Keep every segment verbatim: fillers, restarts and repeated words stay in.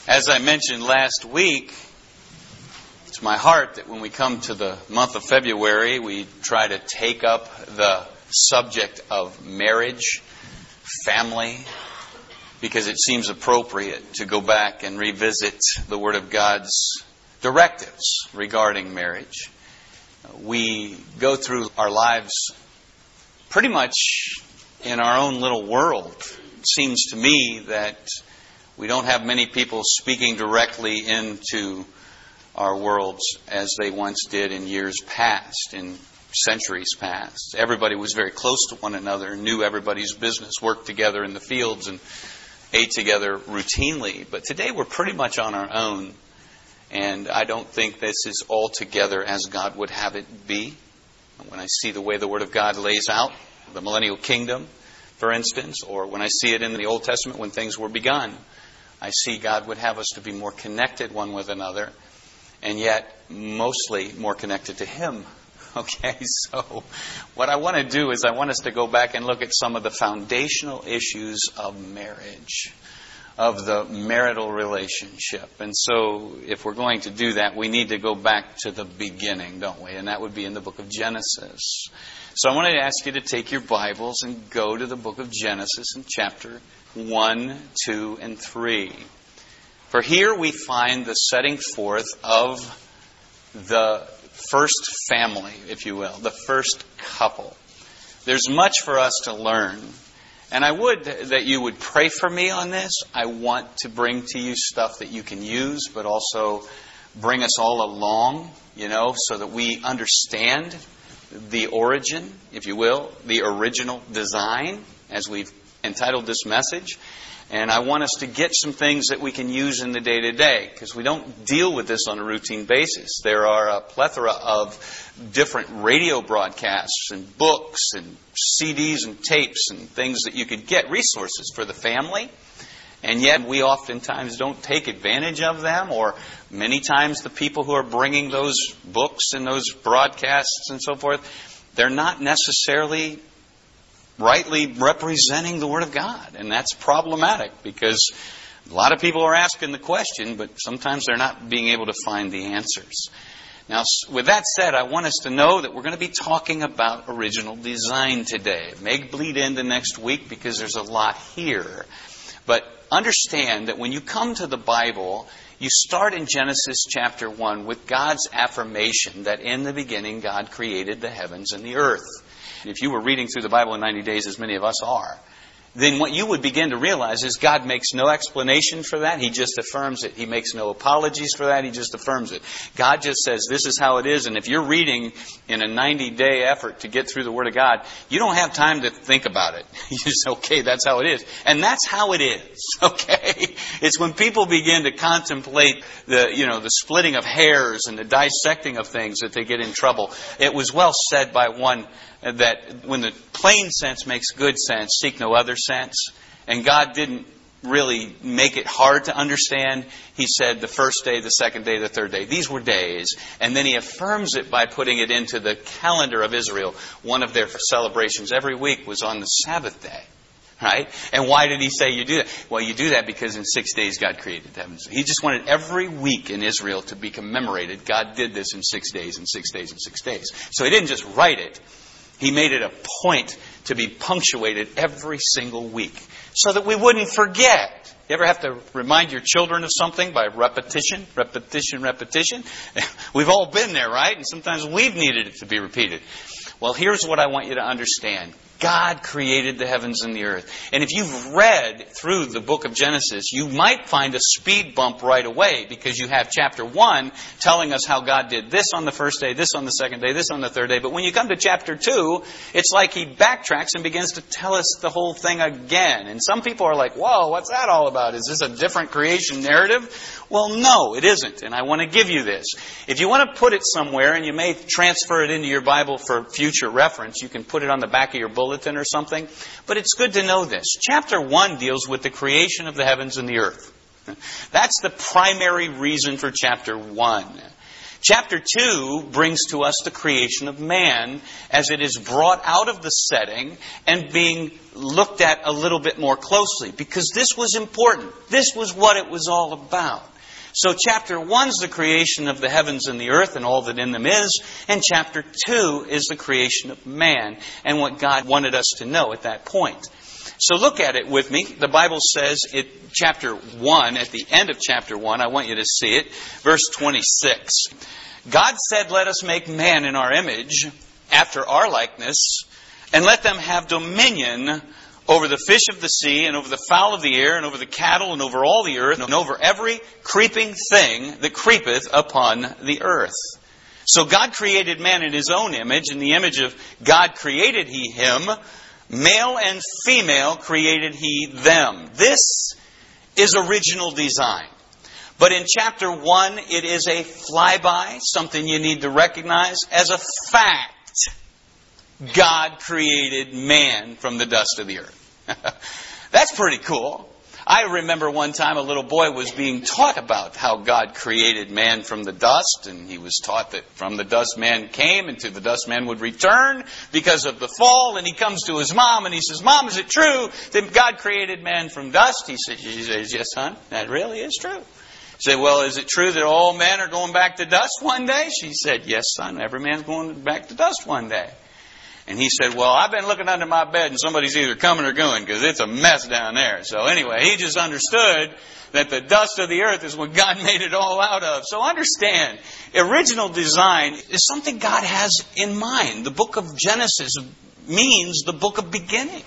As I mentioned last week, it's my heart that when we come to the month of February, we try to take up the subject of marriage, family, because it seems appropriate to go back and revisit the Word of God's directives regarding marriage. We go through our lives pretty much in our own little world. It seems to me that we don't have many people speaking directly into our worlds as they once did in years past, in centuries past. Everybody was very close to one another, knew everybody's business, worked together in the fields, and ate together routinely. But today we're pretty much on our own, and I don't think this is altogether as God would have it be. When I see the way the Word of God lays out the millennial kingdom, for instance, or when I see it in the Old Testament when things were begun, I see God would have us to be more connected one with another, and yet mostly more connected to Him. Okay, so what I want to do is I want us to go back and look at some of the foundational issues of marriage, of the marital relationship. And so if we're going to do that, we need to go back to the beginning, don't we? And that would be in the book of Genesis. So I wanted to ask you to take your Bibles and go to the book of Genesis in chapter one, two, and three. For here we find the setting forth of the first family, if you will, the first couple. There's much for us to learn. And I would that you would pray for me on this. I want to bring to you stuff that you can use, but also bring us all along, you know, so that we understand the origin, if you will, the original design, as we've entitled this message. And I want us to get some things that we can use in the day-to-day, because we don't deal with this on a routine basis. There are a plethora of different radio broadcasts and books and C Ds and tapes and things that you could get, resources for the family. And yet we oftentimes don't take advantage of them, or many times the people who are bringing those books and those broadcasts and so forth, they're not necessarily rightly representing the Word of God. And that's problematic, because a lot of people are asking the question, but sometimes they're not being able to find the answers. Now, with that said, I want us to know that we're going to be talking about original design today. It may bleed into next week because there's a lot here. But understand that when you come to the Bible, you start in Genesis chapter one with God's affirmation that in the beginning God created the heavens and the earth. And if you were reading through the Bible in ninety days, as many of us are, then what you would begin to realize is God makes no explanation for that. He just affirms it. He makes no apologies for that. He just affirms it. God just says, this is how it is. And if you're reading in a ninety-day effort to get through the Word of God, you don't have time to think about it. You just, okay, that's how it is. And that's how it is, okay? It's when people begin to contemplate the, you know, the splitting of hairs and the dissecting of things that they get in trouble. It was well said by one that when the plain sense makes good sense, seek no other sense. And God didn't really make it hard to understand. He said the first day, the second day, the third day. These were days. And then He affirms it by putting it into the calendar of Israel. One of their celebrations every week was on the Sabbath day. Right? And why did He say you do that? Well, you do that because in six days God created the heavens. He just wanted every week in Israel to be commemorated. God did this in six days, and six days, and six days. So He didn't just write it. He made it a point to be punctuated every single week so that we wouldn't forget. You ever have to remind your children of something by repetition, repetition, repetition? We've all been there, right? And sometimes we've needed it to be repeated. Well, here's what I want you to understand. God created the heavens and the earth. And if you've read through the book of Genesis, you might find a speed bump right away, because you have chapter one telling us how God did this on the first day, this on the second day, this on the third day. But when you come to chapter two, it's like He backtracks and begins to tell us the whole thing again. And some people are like, whoa, what's that all about? Is this a different creation narrative? Well, no, it isn't. And I want to give you this. If you want to put it somewhere, and you may transfer it into your Bible for future reference, you can put it on the back of your bulletin or something. But it's good to know this. Chapter one deals with the creation of the heavens and the earth. That's the primary reason for chapter one. Chapter two brings to us the creation of man as it is brought out of the setting and being looked at a little bit more closely, because this was important. This was what it was all about. So chapter one is the creation of the heavens and the earth and all that in them is, and chapter two is the creation of man and what God wanted us to know at that point. So look at it with me. The Bible says in chapter one, at the end of chapter one, I want you to see it, verse twenty-six. God said, "Let us make man in our image, after our likeness, and let them have dominion over the fish of the sea, and over the fowl of the air, and over the cattle, and over all the earth, and over every creeping thing that creepeth upon the earth." So God created man in His own image. In the image of God created He him. Male and female created He them. This is original design. But in chapter one, it is a flyby, something you need to recognize as a fact. God created man from the dust of the earth. That's pretty cool. I remember one time a little boy was being taught about how God created man from the dust, and he was taught that from the dust man came, and to the dust man would return because of the fall. And he comes to his mom and he says, "Mom, is it true that God created man from dust?" He says, she says, "Yes, son, that really is true." He said, "Well, is it true that all men are going back to dust one day?" She said, "Yes, son, every man's going back to dust one day." And he said, "Well, I've been looking under my bed and somebody's either coming or going because it's a mess down there." So anyway, he just understood that the dust of the earth is what God made it all out of. So understand, original design is something God has in mind. The book of Genesis means the book of beginnings.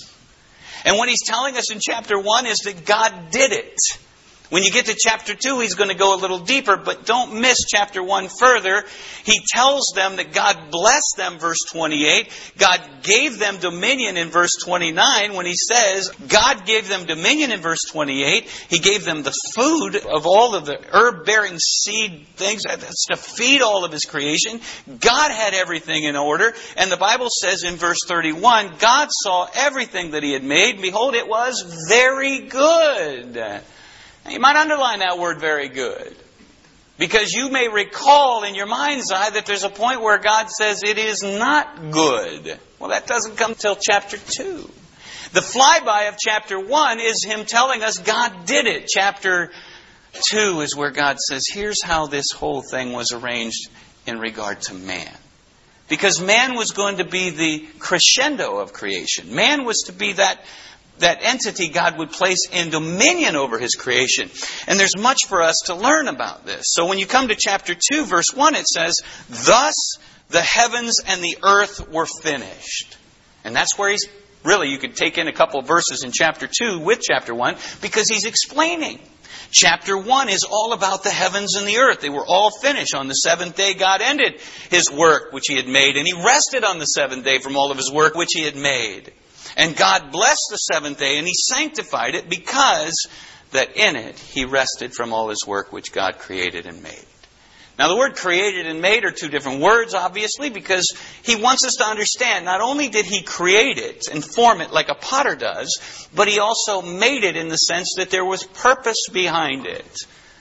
And what He's telling us in chapter one is that God did it. When you get to chapter two, He's going to go a little deeper, but don't miss chapter one further. He tells them that God blessed them, verse twenty-eight. God gave them dominion in verse twenty-nine when He says, God gave them dominion in verse twenty-eight. He gave them the food of all of the herb-bearing seed things. That's to feed all of His creation. God had everything in order. And the Bible says in verse thirty-one, God saw everything that He had made. And behold, it was very good. Now, you might underline that word "very good," because you may recall in your mind's eye that there's a point where God says it is not good. Well, that doesn't come till chapter two. The flyby of chapter one is Him telling us God did it. Chapter two is where God says, here's how this whole thing was arranged in regard to man. Because man was going to be the crescendo of creation. Man was to be that that entity God would place in dominion over His creation. And there's much for us to learn about this. So when you come to chapter two, verse one, it says, "Thus the heavens and the earth were finished." And that's where He's, really, you could take in a couple of verses in chapter two with chapter one, because He's explaining. Chapter one is all about the heavens and the earth. They were all finished. On the seventh day, God ended His work which He had made, and He rested on the seventh day from all of His work which He had made. And God blessed the seventh day, and He sanctified it, because that in it He rested from all His work which God created and made. Now, the word created and made are two different words, obviously, because He wants us to understand not only did He create it and form it like a potter does, but He also made it in the sense that there was purpose behind it.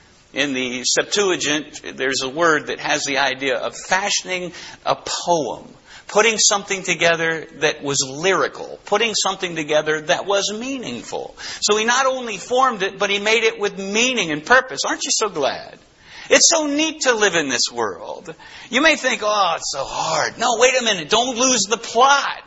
In the Septuagint, there's a word that has the idea of fashioning a poem. Putting something together that was lyrical. Putting something together that was meaningful. So He not only formed it, but He made it with meaning and purpose. Aren't you so glad? It's so neat to live in this world. You may think, oh, it's so hard. No, wait a minute. Don't lose the plot.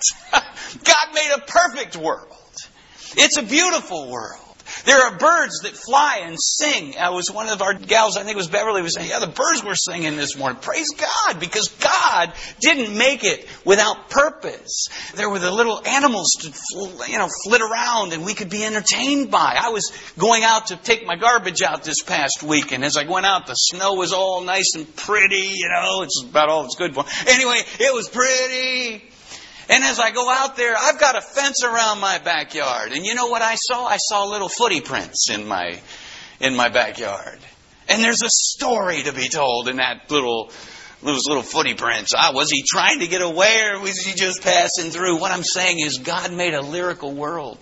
God made a perfect world. It's a beautiful world. There are birds that fly and sing. I was one of our gals, I think it was Beverly, was saying, yeah, the birds were singing this morning. Praise God, because God didn't make it without purpose. There were the little animals to, you know, flit around and we could be entertained by. I was going out to take my garbage out this past week, and as I went out, the snow was all nice and pretty, you know, it's about all it's good for. Anyway, it was pretty. And as I go out there, I've got a fence around my backyard. And you know what I saw? I saw little footy prints in my in my backyard. And there's a story to be told in that little those little footy prints. Ah, was he trying to get away, or was he just passing through? What I'm saying is God made a lyrical world.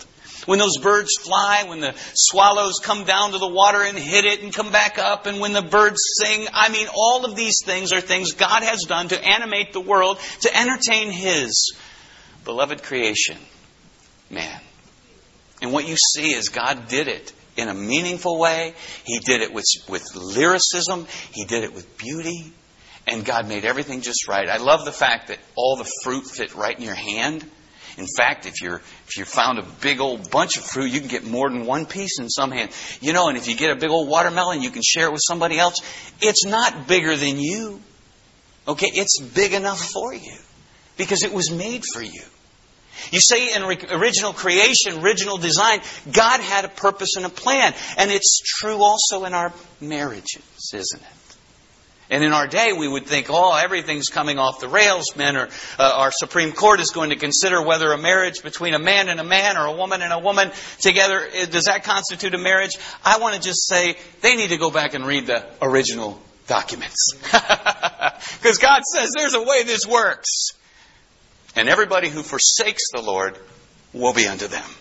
When those birds fly, when the swallows come down to the water and hit it and come back up, and when the birds sing. I mean, all of these things are things God has done to animate the world, to entertain His beloved creation, man. And what you see is God did it in a meaningful way. He did it with, with lyricism. He did it with beauty. And God made everything just right. I love the fact that all the fruit fit right in your hand. In fact, if you're if you found a big old bunch of fruit, you can get more than one piece in some hand. You know, and if you get a big old watermelon, you can share it with somebody else. It's not bigger than you. Okay, it's big enough for you because it was made for you. You say in original creation, original design, God had a purpose and a plan. And it's true also in our marriages, isn't it? And in our day, we would think, oh, everything's coming off the rails, men, or uh, our Supreme Court is going to consider whether a marriage between a man and a man or a woman and a woman together, does that constitute a marriage? I want to just say they need to go back and read the original documents. Because God says there's a way this works. And everybody who forsakes the Lord will be unto them.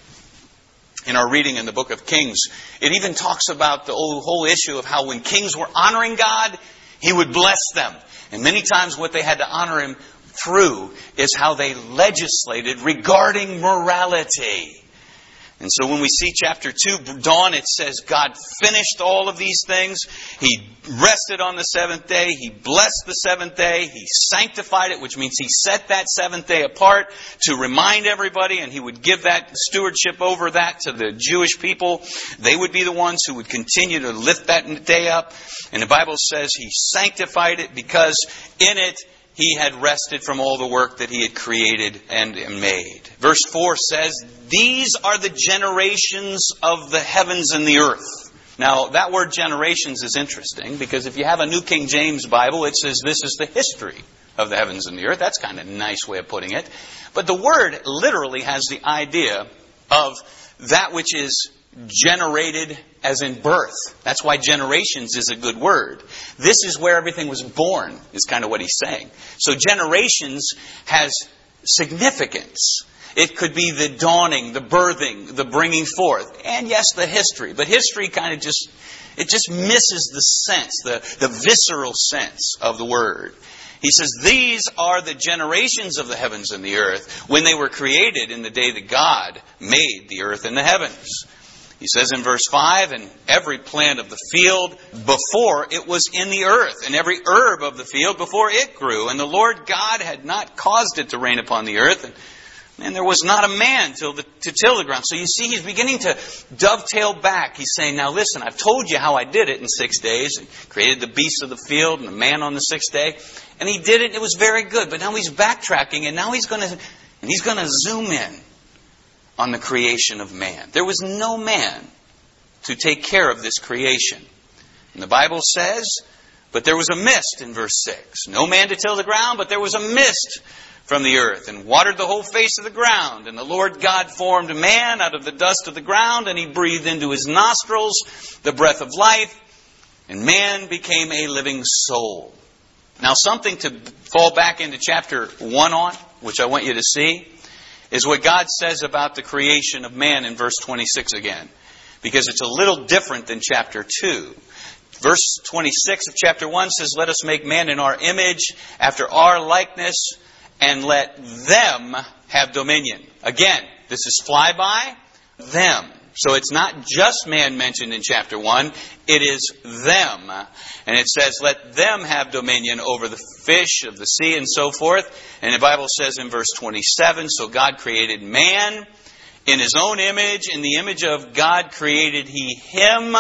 In our reading in the book of Kings, it even talks about the whole issue of how when kings were honoring God, He would bless them. And many times what they had to honor Him through is how they legislated regarding morality. And so when we see chapter two dawn, it says God finished all of these things. He rested on the seventh day. He blessed the seventh day. He sanctified it, which means He set that seventh day apart to remind everybody, and He would give that stewardship over that to the Jewish people. They would be the ones who would continue to lift that day up. And the Bible says He sanctified it because in it He had rested from all the work that He had created and made. Verse four says, these are the generations of the heavens and the earth. Now, that word generations is interesting because if you have a New King James Bible, it says this is the history of the heavens and the earth. That's kind of a nice way of putting it. But the word literally has the idea of that which is generated as in birth. That's why generations is a good word. This is where everything was born, is kind of what he's saying. So generations has significance. It could be the dawning, the birthing, the bringing forth, and yes, the history. But history kind of just, it just misses the sense, the, the visceral sense of the word. He says, these are the generations of the heavens and the earth when they were created in the day that God made the earth and the heavens. He says in verse five, and every plant of the field before it was in the earth, and every herb of the field before it grew. And the Lord God had not caused it to rain upon the earth, and, and there was not a man till the, to till the ground. So you see, he's beginning to dovetail back. He's saying, now listen, I've told you how I did it in six days, and created the beasts of the field and the man on the sixth day. And he did it, and it was very good. But now he's backtracking, and now he's going to, and he's going to zoom in on the creation of man. There was no man to take care of this creation. And the Bible says, but there was a mist in verse six. No man to till the ground, but there was a mist from the earth and watered the whole face of the ground. And the Lord God formed man out of the dust of the ground, and He breathed into his nostrils the breath of life, and man became a living soul. Now, something to fall back into chapter one on, which I want you to see, is what God says about the creation of man in verse twenty-six again. Because it's a little different than chapter two. Verse twenty-six of chapter one says, let us make man in our image, after our likeness, and let them have dominion. Again, this is flyby, them. So it's not just man mentioned in chapter one, it is them. And it says, let them have dominion over the fish of the sea and so forth. And the Bible says in verse twenty-seven, so God created man in His own image. In the image of God created He him.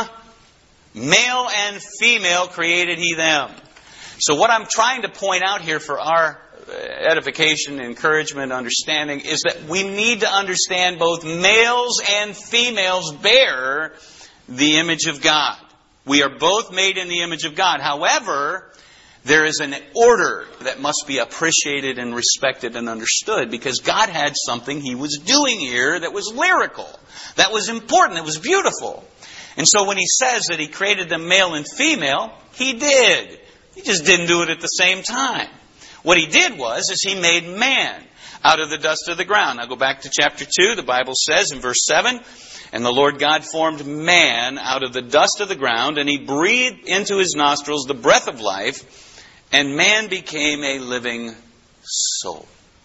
Male and female created He them. So what I'm trying to point out here for our edification, encouragement, understanding is that we need to understand both males and females bear the image of God. We are both made in the image of God. However, there is an order that must be appreciated and respected and understood because God had something He was doing here that was lyrical, that was important, that was beautiful. And so when He says that He created them male and female, He did. He just didn't do it at the same time. What He did was, is He made man out of the dust of the ground. Now go back to chapter two. The Bible says in verse seven, and the Lord God formed man out of the dust of the ground, and He breathed into his nostrils the breath of life, and man became a living soul.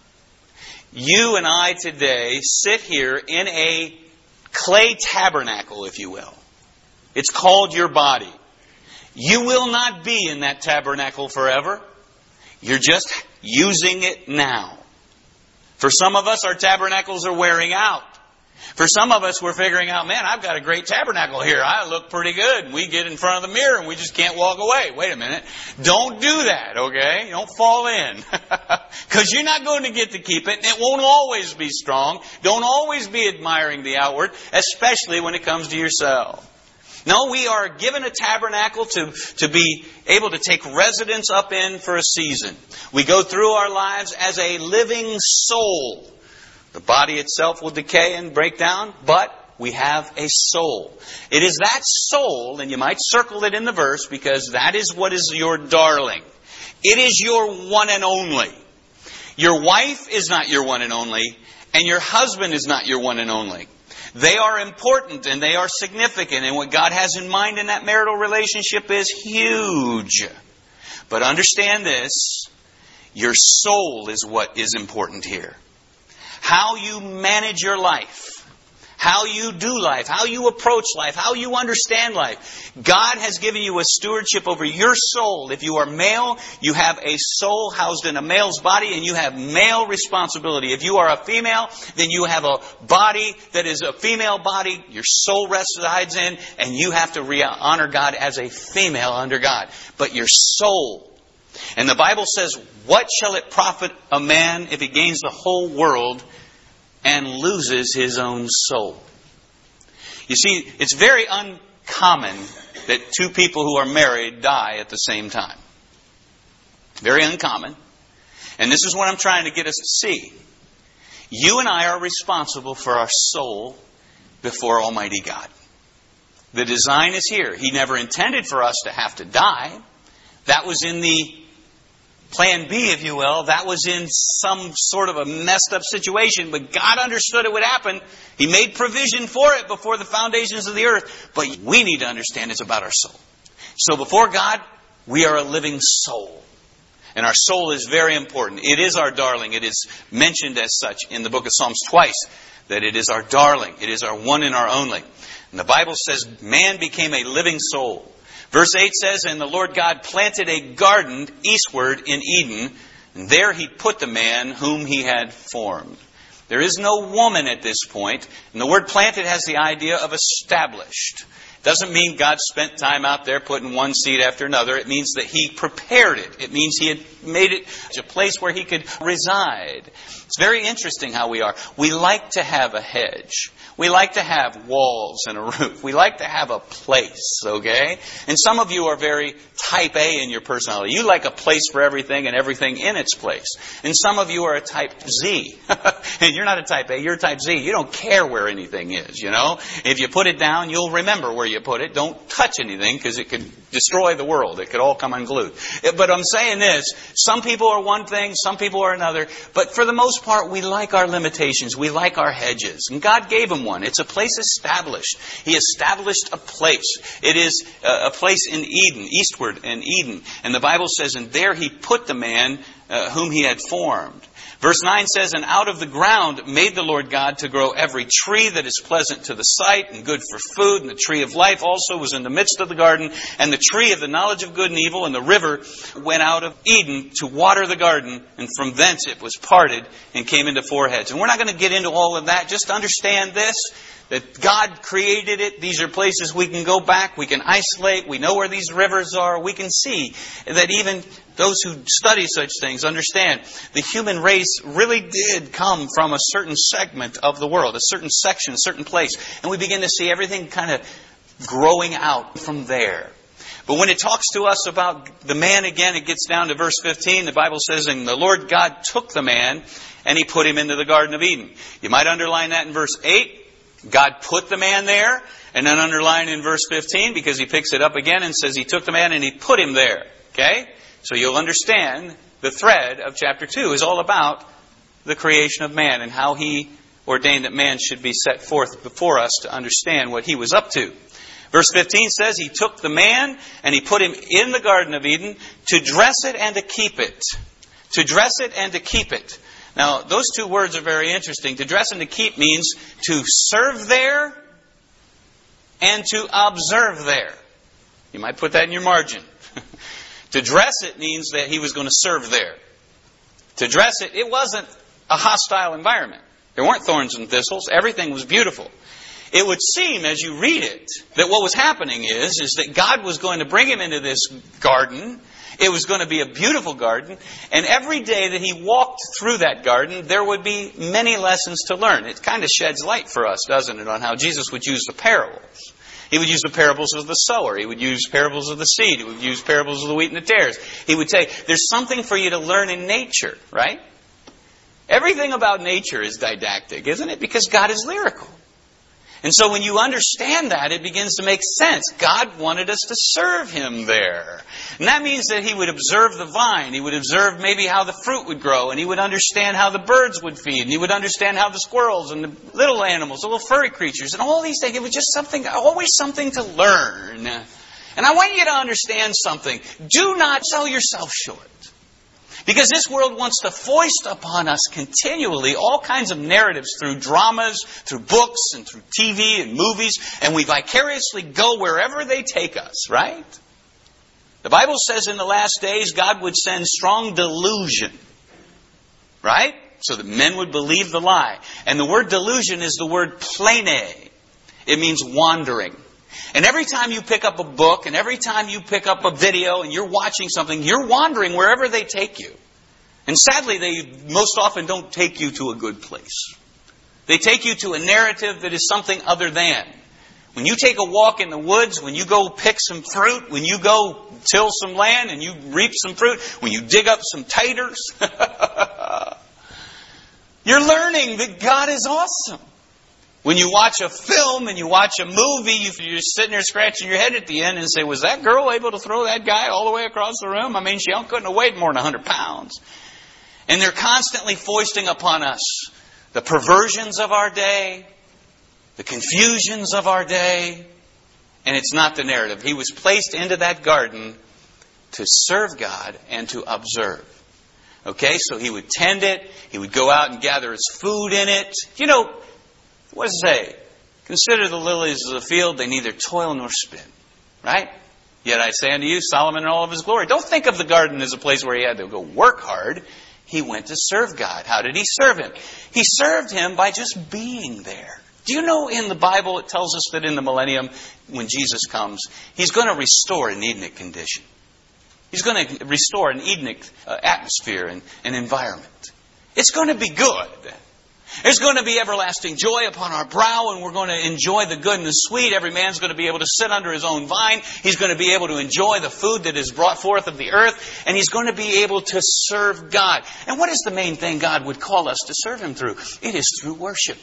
You and I today sit here in a clay tabernacle, if you will. It's called your body. You will not be in that tabernacle forever. You're just using it now. For some of us, our tabernacles are wearing out. For some of us, we're figuring out, man, I've got a great tabernacle here. I look pretty good. We get in front of the mirror and we just can't walk away. Wait a minute. Don't do that, okay? Don't fall in. Because you're not going to get to keep it. And it won't always be strong. Don't always be admiring the outward, especially when it comes to yourself. No, we are given a tabernacle to, to be able to take residence up in for a season. We go through our lives as a living soul. The body itself will decay and break down, but we have a soul. It is that soul, and you might circle it in the verse, because that is what is your darling. It is your one and only. Your wife is not your one and only, and your husband is not your one and only. They are important and they are significant, and what God has in mind in that marital relationship is huge. But understand this, your soul is what is important here. How you manage your life, how you do life, how you approach life, how you understand life. God has given you a stewardship over your soul. If you are male, you have a soul housed in a male's body, and you have male responsibility. If you are a female, then you have a body that is a female body your soul resides in, and you have to re- honor God as a female under God. But your soul. And the Bible says, what shall it profit a man if he gains the whole world and loses his own soul? You see, it's very uncommon that two people who are married die at the same time. Very uncommon. And this is what I'm trying to get us to see. You and I are responsible for our soul before Almighty God. The design is here. He never intended for us to have to die. That was in the Plan B, if you will. That was in some sort of a messed up situation, but God understood it would happen. He made provision for it before the foundations of the earth. But we need to understand it's about our soul. So before God, we are a living soul. And our soul is very important. It is our darling. It is mentioned as such in the book of Psalms twice, that it is our darling. It is our one and our only. And the Bible says man became a living soul. Verse eight says, and the Lord God planted a garden eastward in Eden, and there He put the man whom He had formed. There is no woman at this point, and the word planted has the idea of established. It doesn't mean God spent time out there putting one seed after another. It means that He prepared it. It means He had made it a place where He could reside. It's very interesting how we are. We like to have a hedge. We like to have walls and a roof. We like to have a place, okay? And some of you are very type A in your personality. You like a place for everything and everything in its place. And some of you are a type Z. And you're not a type A, you're a type Z. You don't care where anything is, you know? If you put it down, you'll remember where you put it. Don't touch anything because it could destroy the world. It could all come unglued. But I'm saying this, some people are one thing, some people are another. But for the most part, we like our limitations. We like our hedges. And God gave them one. It's a place established. He established a place. It is a place in Eden, eastward in Eden. And the Bible says, and there He put the man uh, whom He had formed. Verse nine says, and out of the ground made the Lord God to grow every tree that is pleasant to the sight and good for food. And the tree of life also was in the midst of the garden. And the tree of the knowledge of good and evil. And the river went out of Eden to water the garden. And from thence it was parted and came into four heads. And we're not going to get into all of that. Just understand this, that God created it. These are places we can go back. We can isolate. We know where these rivers are. We can see that even those who study such things understand the human race really did come from a certain segment of the world, a certain section, a certain place. And we begin to see everything kind of growing out from there. But when it talks to us about the man again, it gets down to verse fifteen. The Bible says, and the Lord God took the man and He put him into the Garden of Eden. You might underline that in verse eight. God put the man there, and then underline in verse fifteen, because He picks it up again and says He took the man and He put him there. Okay? So you'll understand the thread of chapter two is all about the creation of man and how He ordained that man should be set forth before us to understand what He was up to. Verse fifteen says, He took the man and He put him in the Garden of Eden to dress it and to keep it. To dress it and to keep it. Now, those two words are very interesting. To dress and to keep means to serve there and to observe there. You might put that in your margin. To dress it means that He was going to serve there. To dress it, it wasn't a hostile environment. There weren't thorns and thistles. Everything was beautiful. It would seem, as you read it, that what was happening is, is that God was going to bring him into this garden. It was going to be a beautiful garden. And every day that he walked through that garden, there would be many lessons to learn. It kind of sheds light for us, doesn't it, on how Jesus would use the parables. He would use the parables of the sower. He would use parables of the seed. He would use parables of the wheat and the tares. He would say, there's something for you to learn in nature, right? Everything about nature is didactic, isn't it? Because God is lyrical. And so when you understand that, it begins to make sense. God wanted us to serve Him there. And that means that He would observe the vine. He would observe maybe how the fruit would grow. And He would understand how the birds would feed. And He would understand how the squirrels and the little animals, the little furry creatures, and all these things. It was just something, always something to learn. And I want you to understand something. Do not sell yourself short. Because this world wants to foist upon us continually all kinds of narratives through dramas, through books, and through T V and movies, and we vicariously go wherever they take us, right? The Bible says in the last days God would send strong delusion, right? So that men would believe the lie. And the word delusion is the word plane. It means wandering. And every time you pick up a book and every time you pick up a video and you're watching something, you're wandering wherever they take you. And sadly, they most often don't take you to a good place. They take you to a narrative that is something other than. When you take a walk in the woods, when you go pick some fruit, when you go till some land and you reap some fruit, when you dig up some taters, you're learning that God is awesome. When you watch a film and you watch a movie, you're sitting there scratching your head at the end and say, was that girl able to throw that guy all the way across the room? I mean, she couldn't have weighed more than one hundred pounds. And they're constantly foisting upon us the perversions of our day, the confusions of our day, and it's not the narrative. He was placed into that garden to serve God and to observe. Okay, so he would tend it, he would go out and gather his food in it. You know, what does it say? Consider the lilies of the field, they neither toil nor spin. Right? Yet I say unto you, Solomon in all of his glory. Don't think of the garden as a place where he had to go work hard. He went to serve God. How did he serve Him? He served Him by just being there. Do you know in the Bible it tells us that in the millennium, when Jesus comes, He's going to restore an Edenic condition. He's going to restore an Edenic uh, atmosphere and, and environment. It's going to be good. There's going to be everlasting joy upon our brow, and we're going to enjoy the good and the sweet. Every man's going to be able to sit under his own vine. He's going to be able to enjoy the food that is brought forth of the earth, and he's going to be able to serve God. And what is the main thing God would call us to serve Him through? It is through worship.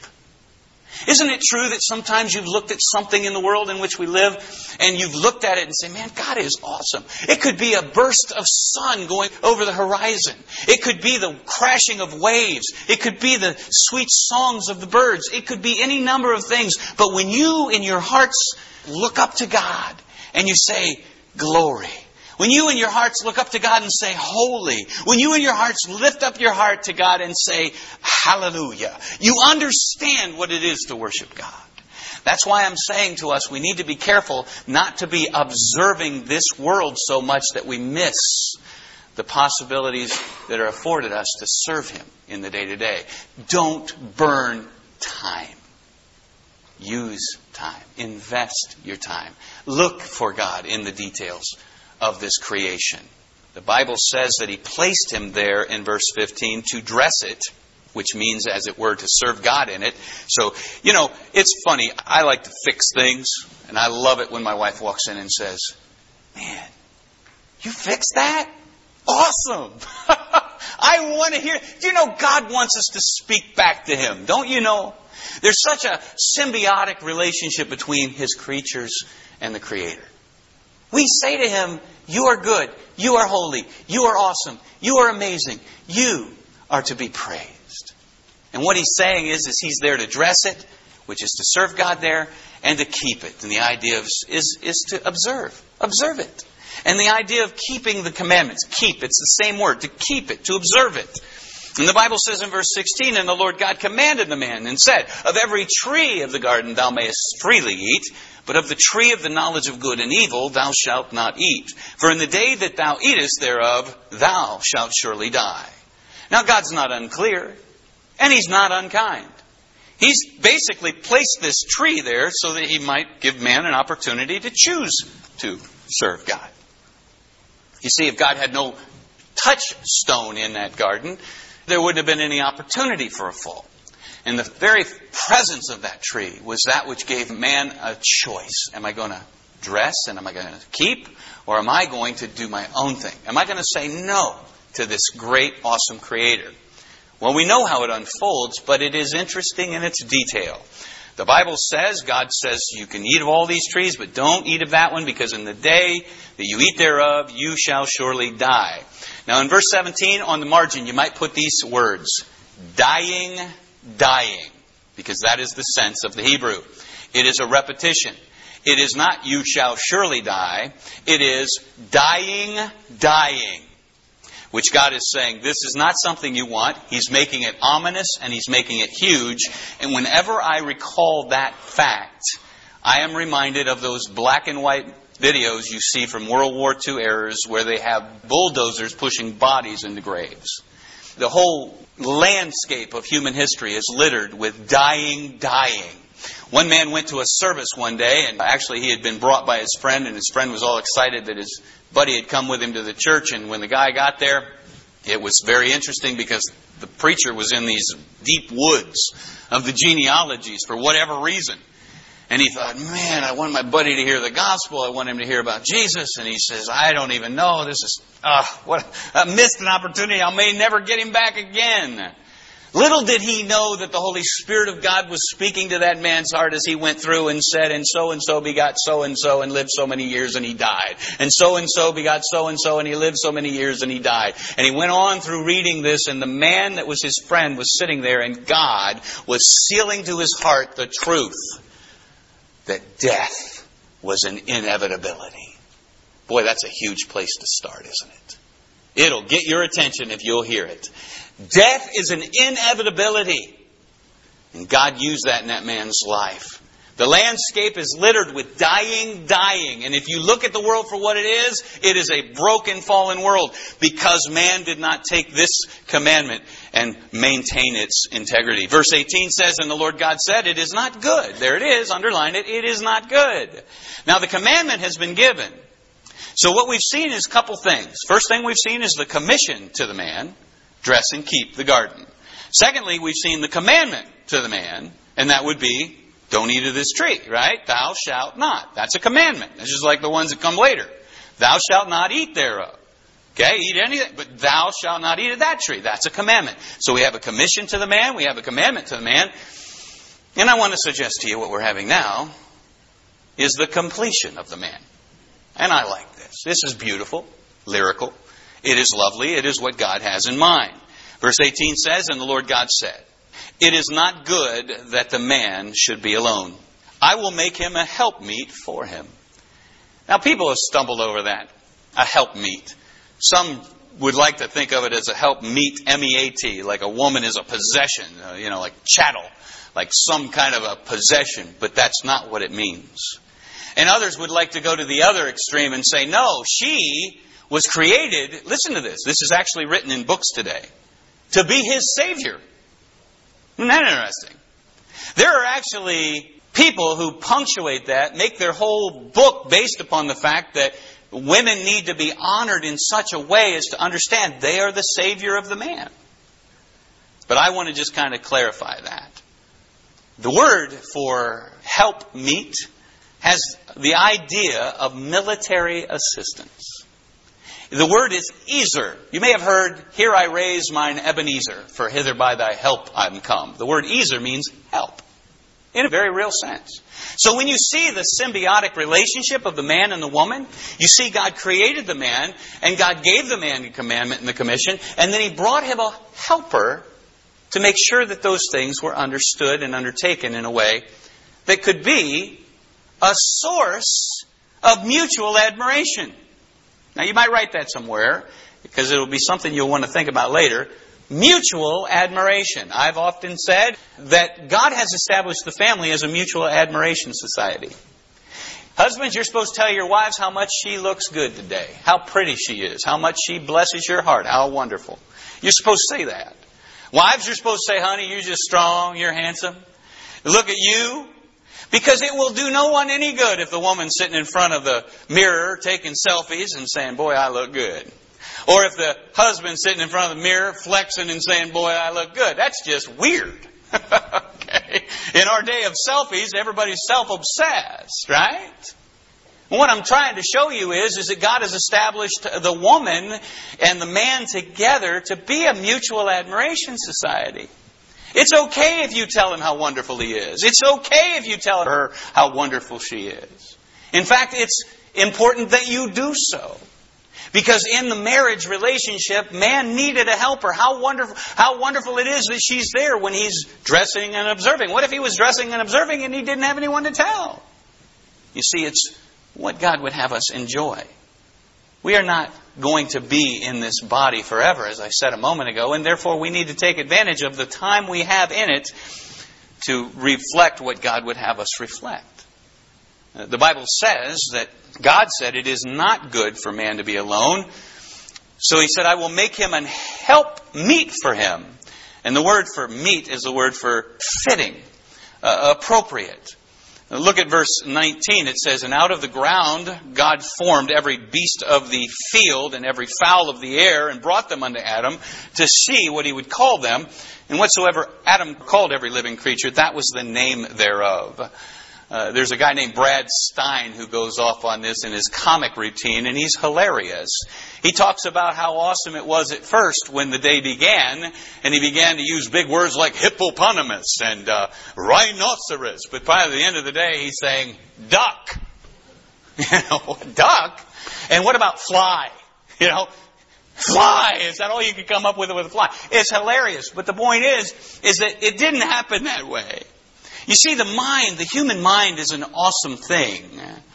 Isn't it true that sometimes you've looked at something in the world in which we live and you've looked at it and say, man, God is awesome. It could be a burst of sun going over the horizon. It could be the crashing of waves. It could be the sweet songs of the birds. It could be any number of things. But when you in your hearts look up to God and you say, glory. When you in your hearts look up to God and say, holy. When you in your hearts lift up your heart to God and say, hallelujah. You understand what it is to worship God. That's why I'm saying to us, we need to be careful not to be observing this world so much that we miss the possibilities that are afforded us to serve Him in the day-to-day. Don't burn time. Use time. Invest your time. Look for God in the details of this creation. The Bible says that He placed him there in verse fifteen to dress it, which means, as it were, to serve God in it. So, you know, it's funny. I like to fix things, and I love it when my wife walks in and says, man, you fixed that? Awesome! I want to hear. Do you know God wants us to speak back to Him? Don't you know? There's such a symbiotic relationship between His creatures and the Creator. We say to Him, you are good, you are holy, you are awesome, you are amazing, you are to be praised. And what he's saying is, is he's there to dress it, which is to serve God there, and to keep it. And the idea of, is, is to observe. Observe it. And the idea of keeping the commandments. Keep. It's the same word. To keep it. To observe it. And the Bible says in verse sixteen, and the Lord God commanded the man and said, of every tree of the garden thou mayest freely eat, but of the tree of the knowledge of good and evil thou shalt not eat. For in the day that thou eatest thereof, thou shalt surely die. Now God's not unclear, and He's not unkind. He's basically placed this tree there so that He might give man an opportunity to choose to serve God. You see, if God had no touchstone in that garden, there wouldn't have been any opportunity for a fall. And the very presence of that tree was that which gave man a choice. Am I going to dress and am I going to keep? Or am I going to do my own thing? Am I going to say no to this great, awesome Creator? Well, we know how it unfolds, but it is interesting in its detail. The Bible says, God says, you can eat of all these trees, but don't eat of that one, because in the day that you eat thereof, you shall surely die. Now in verse seventeen, on the margin, you might put these words, dying, dying, because that is the sense of the Hebrew. It is a repetition. It is not you shall surely die. It is dying, dying. Which God is saying, this is not something you want. He's making it ominous and He's making it huge. And whenever I recall that fact, I am reminded of those black and white videos you see from World War Two eras where they have bulldozers pushing bodies into graves. The whole landscape of human history is littered with dying, dying. One man went to a service one day, and actually he had been brought by his friend, and his friend was all excited that his buddy had come with him to the church. And when the guy got there, it was very interesting because the preacher was in these deep woods of the genealogies for whatever reason. And he thought, man, I want my buddy to hear the gospel. I want him to hear about Jesus. And he says, I don't even know. This is, uh, what, I missed an opportunity. I may never get him back again. Little did he know that the Holy Spirit of God was speaking to that man's heart as he went through and said, and so-and-so begot so-and-so and lived so many years and he died. And so-and-so begot so-and-so and he lived so many years and he died. And he went on through reading this, and the man that was his friend was sitting there, and God was sealing to his heart the truth that death was an inevitability. Boy, that's a huge place to start, isn't it? It'll get your attention if you'll hear it. Death is an inevitability. And God used that in that man's life. The landscape is littered with dying, dying. And if you look at the world for what it is, it is a broken, fallen world, because man did not take this commandment and maintain its integrity. Verse eighteen says, and the Lord God said, it is not good. There it is, underline it, it is not good. Now the commandment has been given. So what we've seen is a couple things. First thing we've seen is the commission to the man, dress and keep the garden. Secondly, we've seen the commandment to the man, and that would be, don't eat of this tree, right? Thou shalt not. That's a commandment. It's just like the ones that come later. Thou shalt not eat thereof. Okay, eat anything, but thou shalt not eat of that tree. That's a commandment. So we have a commission to the man, we have a commandment to the man. And I want to suggest to you what we're having now is the completion of the man. And I like this. This is beautiful, lyrical. It is lovely. It is what God has in mind. Verse eighteen says, and the Lord God said, it is not good that the man should be alone. I will make him a helpmeet for him. Now people have stumbled over that. A helpmeet. Some would like to think of it as a helpmeet, M E A T, like a woman is a possession, uh, you know, like chattel, like some kind of a possession. But that's not what it means. And others would like to go to the other extreme and say, no, she was created, listen to this, this is actually written in books today, to be his Savior. Isn't that interesting? There are actually people who punctuate that, make their whole book based upon the fact that women need to be honored in such a way as to understand they are the Savior of the man. But I want to just kind of clarify that. The word for helpmeet has the idea of military assistance. The word is Ezer. You may have heard, here I raise mine Ebenezer, for hither by thy help I'm come. The word Ezer means help, in a very real sense. So when you see the symbiotic relationship of the man and the woman, you see God created the man, and God gave the man the commandment and the commission, and then He brought him a helper to make sure that those things were understood and undertaken in a way that could be a source of mutual admiration. Now, you might write that somewhere, because it'll be something you'll want to think about later. Mutual admiration. I've often said that God has established the family as a mutual admiration society. Husbands, you're supposed to tell your wives how much she looks good today, how pretty she is, how much she blesses your heart, how wonderful. You're supposed to say that. Wives, you're supposed to say, honey, you're just strong, you're handsome. Look at you. Because it will do no one any good if the woman's sitting in front of the mirror taking selfies and saying, boy, I look good. Or if the husband's sitting in front of the mirror flexing and saying, boy, I look good. That's just weird. Okay? In our day of selfies, everybody's self-obsessed, right? And what I'm trying to show you is, is that God has established the woman and the man together to be a mutual admiration society. It's okay if you tell him how wonderful he is. It's okay if you tell her how wonderful she is. In fact, it's important that you do so. Because in the marriage relationship, man needed a helper. How wonderful, how wonderful it is that she's there when he's dressing and observing. What if he was dressing and observing and he didn't have anyone to tell? You see, it's what God would have us enjoy. We are not going to be in this body forever, as I said a moment ago, and therefore we need to take advantage of the time we have in it to reflect what God would have us reflect. The Bible says that God said it is not good for man to be alone. So He said, I will make him an help meet for him. And the word for meet is the word for fitting, uh, appropriate. Look at verse nineteen. It says, and out of the ground God formed every beast of the field and every fowl of the air and brought them unto Adam to see what he would call them. And whatsoever Adam called every living creature, that was the name thereof. Uh, there's a guy named Brad Stein who goes off on this in his comic routine, and he's hilarious. He talks about how awesome it was at first when the day began, and he began to use big words like hippopotamus and uh, rhinoceros. But by the end of the day, he's saying duck. You know, duck? And what about fly? You know, fly. Is that all you could come up with with a fly? It's hilarious. But the point is, is that it didn't happen that way. You see, the mind, the human mind is an awesome thing.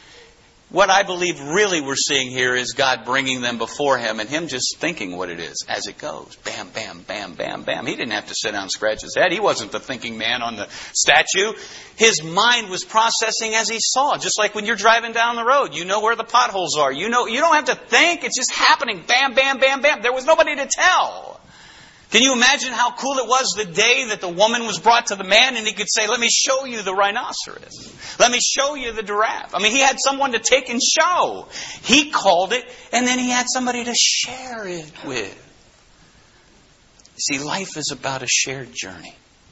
What I believe really we're seeing here is God bringing them before Him and Him just thinking what it is as it goes. Bam, bam, bam, bam, bam. He didn't have to sit down and scratch his head. He wasn't the thinking man on the statue. His mind was processing as he saw. Just like when you're driving down the road. You know where the potholes are. You know, you don't have to think. It's just happening. Bam, bam, bam, bam. There was nobody to tell. Can you imagine how cool it was the day that the woman was brought to the man and he could say, let me show you the rhinoceros. Let me show you the giraffe. I mean, he had someone to take and show. He called it, and then he had somebody to share it with. You see, life is about a shared journey.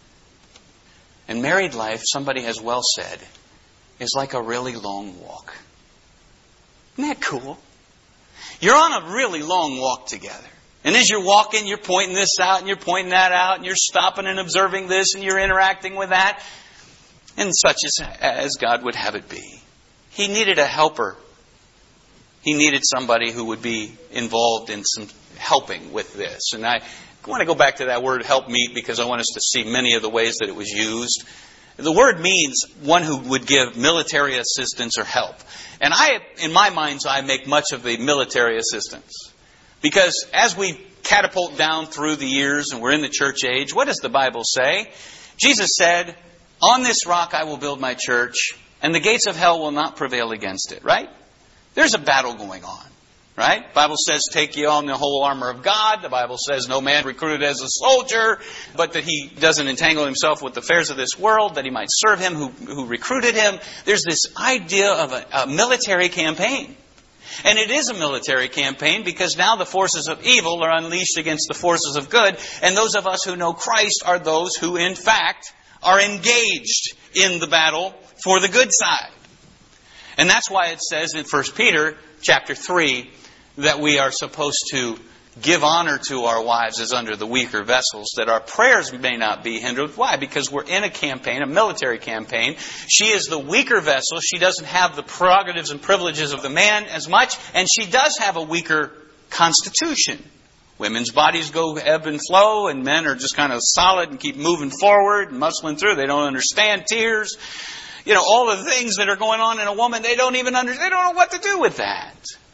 And married life, somebody has well said, is like a really long walk. Isn't that cool? You're on a really long walk together. And as you're walking, you're pointing this out and you're pointing that out and you're stopping and observing this and you're interacting with that. And such as, as God would have it be. He needed a helper. He needed somebody who would be involved in some helping with this. And I want to go back to that word help meet because I want us to see many of the ways that it was used. The word means one who would give military assistance or help. And I, in my mind's eye, make much of the military assistance. Because as we catapult down through the years and we're in the church age, what does the Bible say? Jesus said, on this rock I will build my church, and the gates of hell will not prevail against it, right? There's a battle going on, right? The Bible says, take ye on the whole armor of God. The Bible says, no man recruited as a soldier, but that he doesn't entangle himself with the affairs of this world, that he might serve him who, who recruited him. There's this idea of a, a military campaign. And it is a military campaign because now the forces of evil are unleashed against the forces of good. And those of us who know Christ are those who, in fact, are engaged in the battle for the good side. And that's why it says in First Peter chapter three that we are supposed to give honor to our wives as under the weaker vessels, that our prayers may not be hindered. Why? Because we're in a campaign, a military campaign. She is the weaker vessel. She doesn't have the prerogatives and privileges of the man as much, and she does have a weaker constitution. Women's bodies go ebb and flow, and men are just kind of solid and keep moving forward and muscling through. They don't understand tears. You know, all the things that are going on in a woman, they don't even understand. They don't know what to do with that.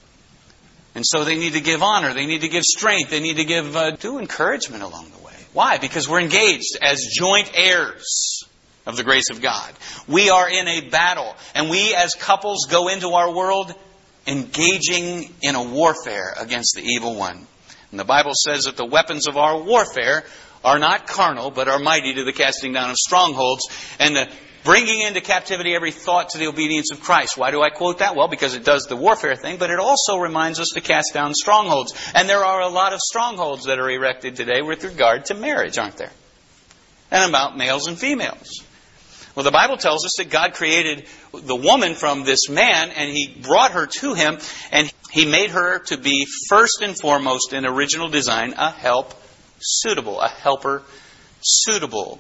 And so they need to give honor. They need to give strength. They need to give uh, do encouragement along the way. Why? Because we're engaged as joint heirs of the grace of God. We are in a battle. And we as couples go into our world engaging in a warfare against the evil one. And the Bible says that the weapons of our warfare are not carnal, but are mighty to the casting down of strongholds and the bringing into captivity every thought to the obedience of Christ. Why do I quote that? Well, because it does the warfare thing, but it also reminds us to cast down strongholds. And there are a lot of strongholds that are erected today with regard to marriage, aren't there? And about males and females. Well, the Bible tells us that God created the woman from this man, and He brought her to Him, and He made her to be first and foremost in original design a help suitable, a helper suitable.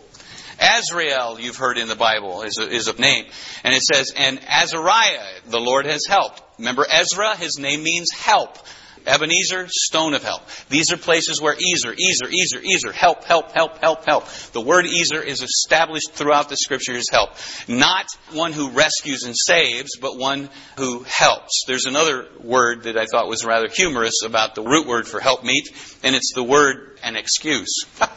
Azrael, you've heard in the Bible, is a, is a name. And it says, and Azariah, the Lord has helped. Remember Ezra, his name means help. Ebenezer, stone of help. These are places where Ezer, Ezer, Ezer, Ezer, help, help, help, help, help. The word Ezer is established throughout the Scripture as help. Not one who rescues and saves, but one who helps. There's another word that I thought was rather humorous about the root word for help meet, and it's the word an excuse.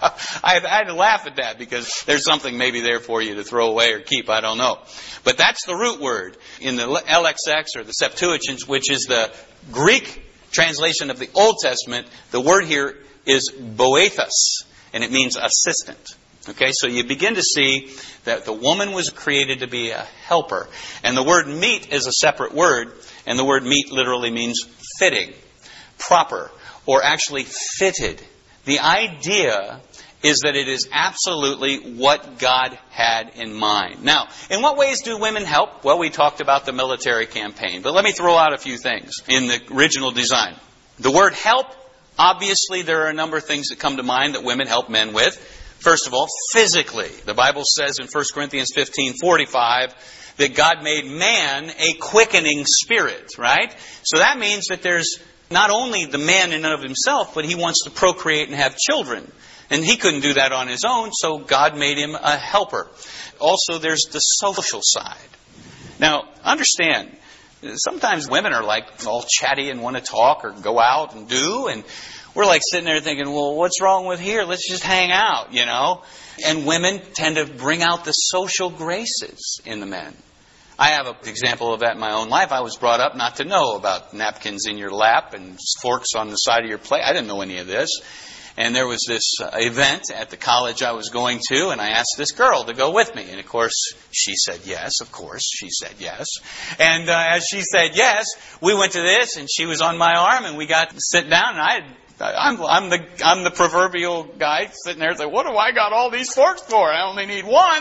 I had to laugh at that because there's something maybe there for you to throw away or keep, I don't know. But that's the root word in the L X X or the Septuagint, which is the Greek translation of the Old Testament. The word here is boethos, and it means assistant. Okay, so you begin to see that the woman was created to be a helper. And the word meet is a separate word, and the word meet literally means fitting, proper, or actually fitted. The idea is that it is absolutely what God had in mind. Now, in what ways do women help? Well, we talked about the military campaign, but let me throw out a few things in the original design. The word help, obviously there are a number of things that come to mind that women help men with. First of all, physically. The Bible says in First Corinthians fifteen forty-five that God made man a quickening spirit, right? So that means that there's not only the man in and of himself, but he wants to procreate and have children. And he couldn't do that on his own, so God made him a helper. Also, there's the social side. Now, understand, sometimes women are like all chatty and want to talk or go out and do, and we're like sitting there thinking, well, what's wrong with here? Let's just hang out, you know. And women tend to bring out the social graces in the men. I have an example of that in my own life. I was brought up not to know about napkins in your lap and forks on the side of your plate. I didn't know any of this. And there was this uh, event at the college I was going to, and I asked this girl to go with me. And of course, she said yes. Of course, she said yes. And uh, as she said yes, we went to this, and she was on my arm, and we got to sit down. And I, I'm, I'm the, I'm the proverbial guy sitting there saying, "What do I got all these forks for? I only need one."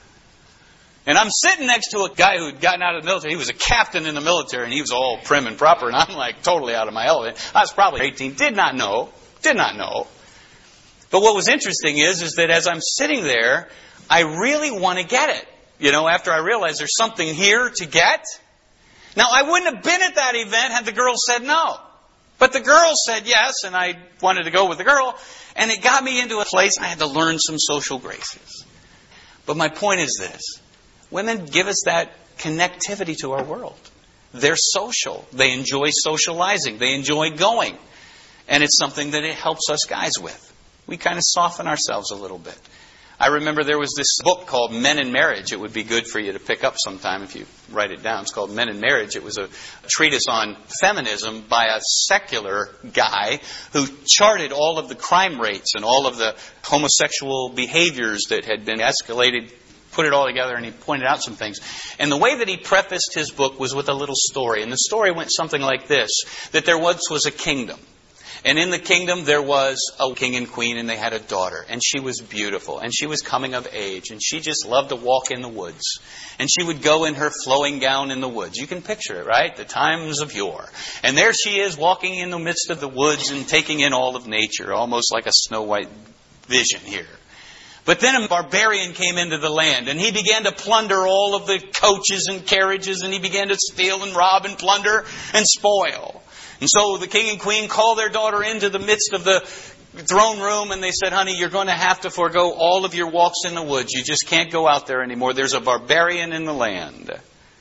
And I'm sitting next to a guy who had gotten out of the military. He was a captain in the military, and he was all prim and proper, and I'm like totally out of my element. I was probably eighteen, did not know, did not know. But what was interesting is, is that as I'm sitting there, I really want to get it. You know, after I realized there's something here to get. Now, I wouldn't have been at that event had the girl said no. But the girl said yes, and I wanted to go with the girl. And it got me into a place I had to learn some social graces. But my point is this. Women give us that connectivity to our world. They're social. They enjoy socializing. They enjoy going. And it's something that it helps us guys with. We kind of soften ourselves a little bit. I remember there was this book called Men in Marriage. It would be good for you to pick up sometime if you write it down. It's called Men in Marriage. It was a treatise on feminism by a secular guy who charted all of the crime rates and all of the homosexual behaviors that had been escalated, put it all together, and he pointed out some things. And the way that he prefaced his book was with a little story. And the story went something like this, that there once was a kingdom. And in the kingdom there was a king and queen, and they had a daughter. And she was beautiful, and she was coming of age, and she just loved to walk in the woods. And she would go in her flowing gown in the woods. You can picture it, right? The times of yore. And there she is walking in the midst of the woods and taking in all of nature, almost like a Snow White vision here. But then a barbarian came into the land, and he began to plunder all of the coaches and carriages, and he began to steal and rob and plunder and spoil. And so the king and queen called their daughter into the midst of the throne room, and they said, honey, you're going to have to forego all of your walks in the woods. You just can't go out there anymore. There's a barbarian in the land.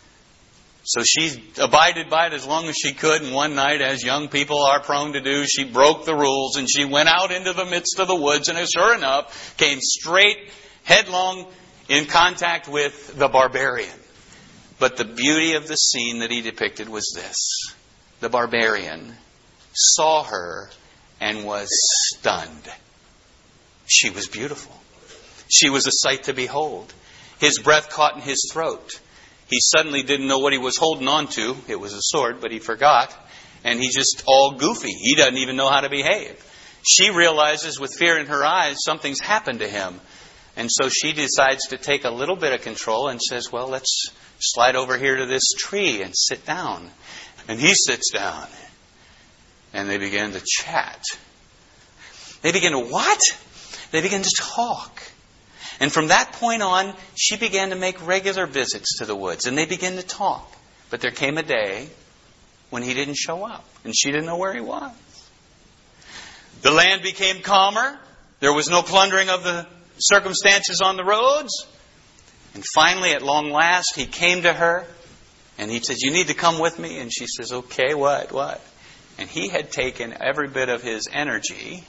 So she abided by it as long as she could, and one night, as young people are prone to do, she broke the rules, and she went out into the midst of the woods, and sure enough, came straight, headlong, in contact with the barbarian. But the beauty of the scene that he depicted was this. The barbarian saw her and was stunned. She was beautiful. She was a sight to behold. His breath caught in his throat. He suddenly didn't know what he was holding on to. It was a sword, but he forgot. And he's just all goofy. He doesn't even know how to behave. She realizes with fear in her eyes something's happened to him. And so she decides to take a little bit of control and says, well, let's slide over here to this tree and sit down. And he sits down. And they begin to chat. They begin to what? They begin to talk. And from that point on, she began to make regular visits to the woods. And they began to talk. But there came a day when he didn't show up. And she didn't know where he was. The land became calmer. There was no plundering of the circumstances on the roads. And finally, at long last, he came to her. And he says, you need to come with me. And she says, okay, what, what? And he had taken every bit of his energy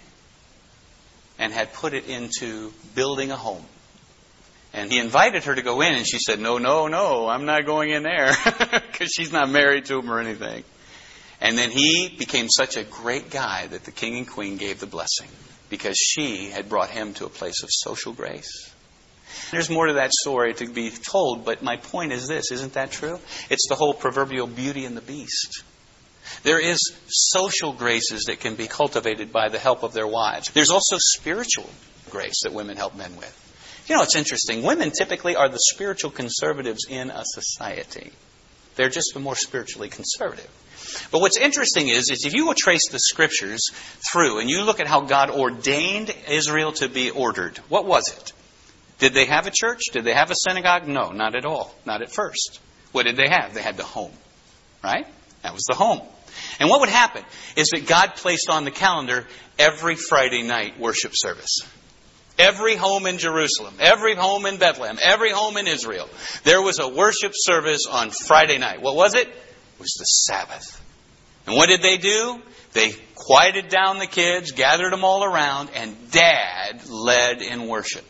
and had put it into building a home. And he invited her to go in, and she said, no, no, no, I'm not going in there, because she's not married to him or anything. And then he became such a great guy that the king and queen gave the blessing, because she had brought him to a place of social grace. There's more to that story to be told, but my point is this, isn't that true? It's the whole proverbial Beauty and the Beast. There is social graces that can be cultivated by the help of their wives. There's also spiritual grace that women help men with. You know, it's interesting. Women typically are the spiritual conservatives in a society. They're just the more spiritually conservative. But what's interesting is, is if you will trace the scriptures through and you look at how God ordained Israel to be ordered, what was it? Did they have a church? Did they have a synagogue? No, not at all. Not at first. What did they have? They had the home. Right? That was the home. And what would happen is that God placed on the calendar every Friday night worship service. Every home in Jerusalem, every home in Bethlehem, every home in Israel, there was a worship service on Friday night. What was it? It was the Sabbath. And what did they do? They quieted down the kids, gathered them all around, and Dad led in worship.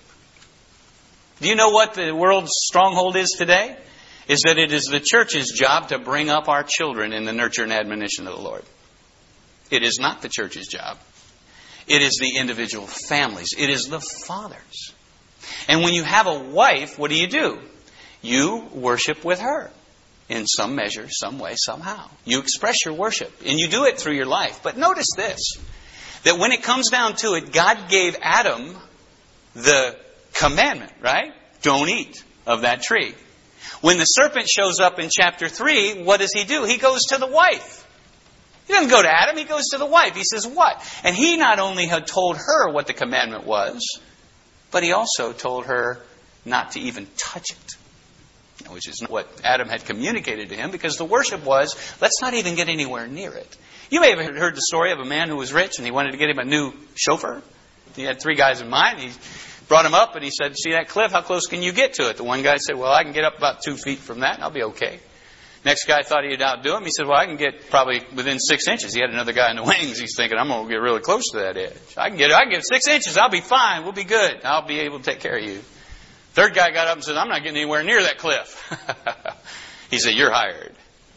Do you know what the world's stronghold is today? Is that it is the church's job to bring up our children in the nurture and admonition of the Lord. It is not the church's job. It is the individual families. It is the fathers. And when you have a wife, what do you do? You worship with her in some measure, some way, somehow. You express your worship. And you do it through your life. But notice this, that when it comes down to it, God gave Adam the commandment, right? Don't eat of that tree. When the serpent shows up in chapter three, what does he do? He goes to the wife. He doesn't go to Adam, he goes to the wife. He says, what? And he not only had told her what the commandment was, but he also told her not to even touch it. Which is what Adam had communicated to him, because the worship was, let's not even get anywhere near it. You may have heard the story of a man who was rich and he wanted to get him a new chauffeur. He had three guys in mind. He brought him up and he said, see that cliff? How close can you get to it? The one guy said, well, I can get up about two feet from that and I'll be okay. Next guy thought he'd outdo him. He said, well, I can get probably within six inches. He had another guy in the wings. He's thinking, I'm going to get really close to that edge. I can get I can get six inches. I'll be fine. We'll be good. I'll be able to take care of you. Third guy got up and said, I'm not getting anywhere near that cliff. He said, you're hired.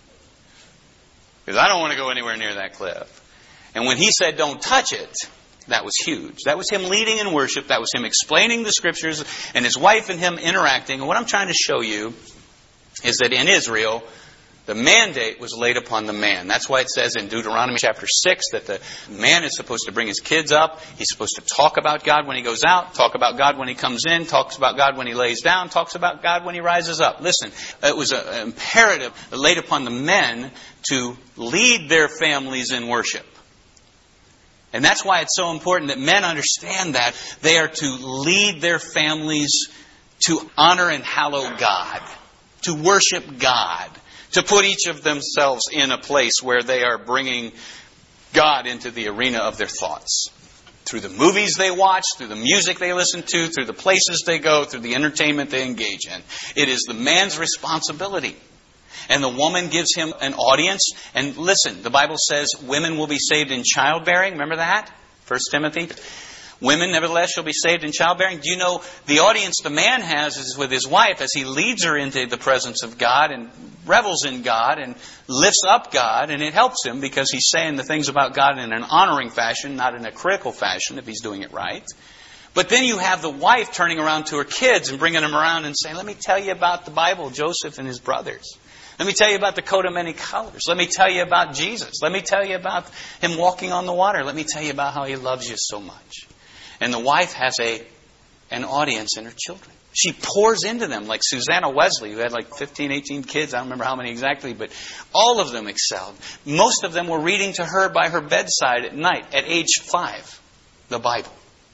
Because I don't want to go anywhere near that cliff. And when he said, don't touch it, that was huge. That was him leading in worship. That was him explaining the scriptures and his wife and him interacting. And what I'm trying to show you is that in Israel, the mandate was laid upon the man. That's why it says in Deuteronomy chapter six that the man is supposed to bring his kids up. He's supposed to talk about God when he goes out, talk about God when he comes in, talks about God when he lays down, talks about God when he rises up. Listen, it was an imperative laid upon the men to lead their families in worship. And that's why it's so important that men understand that they are to lead their families to honor and hallow God, to worship God, to put each of themselves in a place where they are bringing God into the arena of their thoughts. Through the movies they watch, through the music they listen to, through the places they go, through the entertainment they engage in. It is the man's responsibility. And the woman gives him an audience. And listen, the Bible says women will be saved in childbearing. Remember that? First Timothy. Women, nevertheless, shall be saved in childbearing. Do you know the audience the man has is with his wife as he leads her into the presence of God and revels in God and lifts up God. And it helps him because he's saying the things about God in an honoring fashion, not in a critical fashion if he's doing it right. But then you have the wife turning around to her kids and bringing them around and saying, let me tell you about the Bible, Joseph and his brothers. Let me tell you about the coat of many colors. Let me tell you about Jesus. Let me tell you about him walking on the water. Let me tell you about how he loves you so much. And the wife has a an audience in her children. She pours into them like Susanna Wesley, who had like fifteen, eighteen kids. I don't remember how many exactly, but all of them excelled. Most of them were reading to her by her bedside at night at age five, the Bible.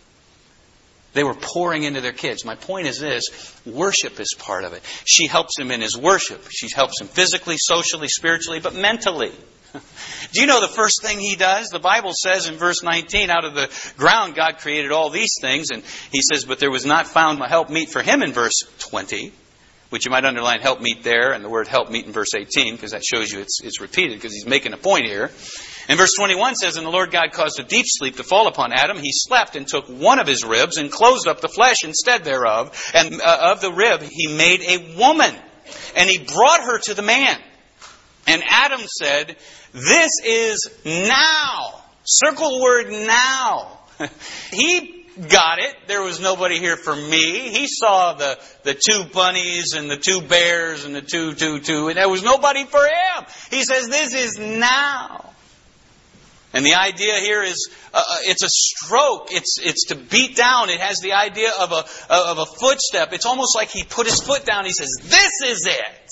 They were pouring into their kids. My point is this, worship is part of it. She helps him in his worship. She helps him physically, socially, spiritually, but mentally. Do you know the first thing he does? The Bible says in verse nineteen, out of the ground God created all these things. And he says, but there was not found a helpmeet for him in verse twenty. Which you might underline helpmeet there and the word helpmeet in verse eighteen, because that shows you it's, it's repeated, because he's making a point here. And verse twenty-one says, and the Lord God caused a deep sleep to fall upon Adam. He slept and took one of his ribs and closed up the flesh instead thereof. And uh, of the rib he made a woman. And he brought her to the man. And Adam said, this is now. Circle the word now. He got it. There was nobody here for me. He saw the, the two bunnies and the two bears and the two, two, two. And there was nobody for him. He says, this is now. And the idea here is, uh, it's a stroke. It's it's to beat down. It has the idea of a of a footstep. It's almost like he put his foot down. He says, this is it.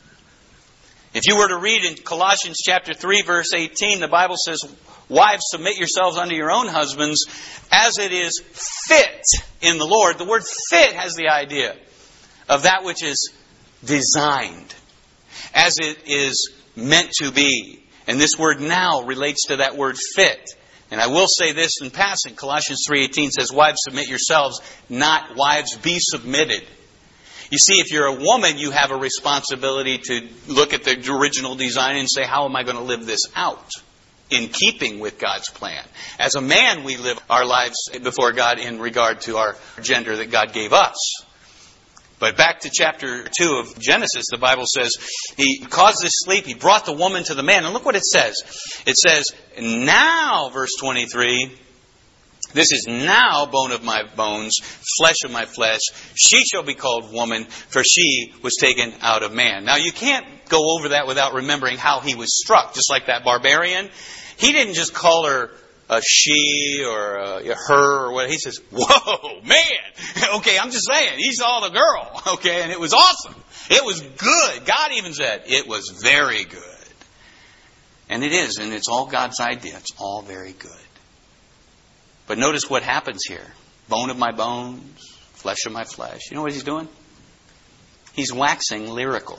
If you were to read in Colossians chapter three, verse eighteen, the Bible says, wives, submit yourselves unto your own husbands as it is fit in the Lord. The word fit has the idea of that which is designed, as it is meant to be. And this word now relates to that word fit. And I will say this in passing. Colossians three eighteen says, wives, submit yourselves, not wives, be submitted. You see, if you're a woman, you have a responsibility to look at the original design and say, how am I going to live this out in keeping with God's plan? As a man, we live our lives before God in regard to our gender that God gave us. But back to chapter two of Genesis, the Bible says, he caused this sleep, he brought the woman to the man. And look what it says. It says, now, verse twenty-three, this is now bone of my bones, flesh of my flesh. She shall be called woman, for she was taken out of man. Now, you can't go over that without remembering how he was struck. Just like that barbarian. He didn't just call her a she or a her or what. He says, whoa, man. Okay, I'm just saying. He saw the girl. Okay, and it was awesome. It was good. God even said it was very good. And it is, and it's all God's idea. It's all very good. But notice what happens here. Bone of my bones, flesh of my flesh. You know what he's doing? He's waxing lyrical.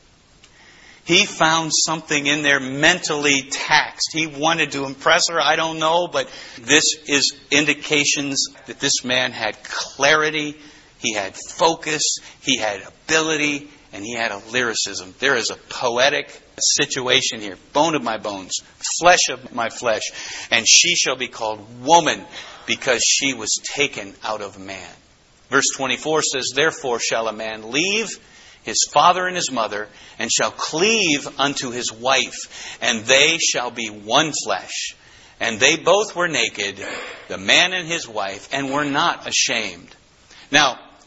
He found something in there mentally taxed. He wanted to impress her, I don't know, but this is indications that this man had clarity, he had focus, he had ability, and he had a lyricism. There is a poetic situation here. Bone of my bones, flesh of my flesh, and she shall be called woman because she was taken out of man. Verse twenty-four says, therefore shall a man leave his father and his mother, and shall cleave unto his wife, and they shall be one flesh. And they both were naked, the man and his wife, and were not ashamed. Now,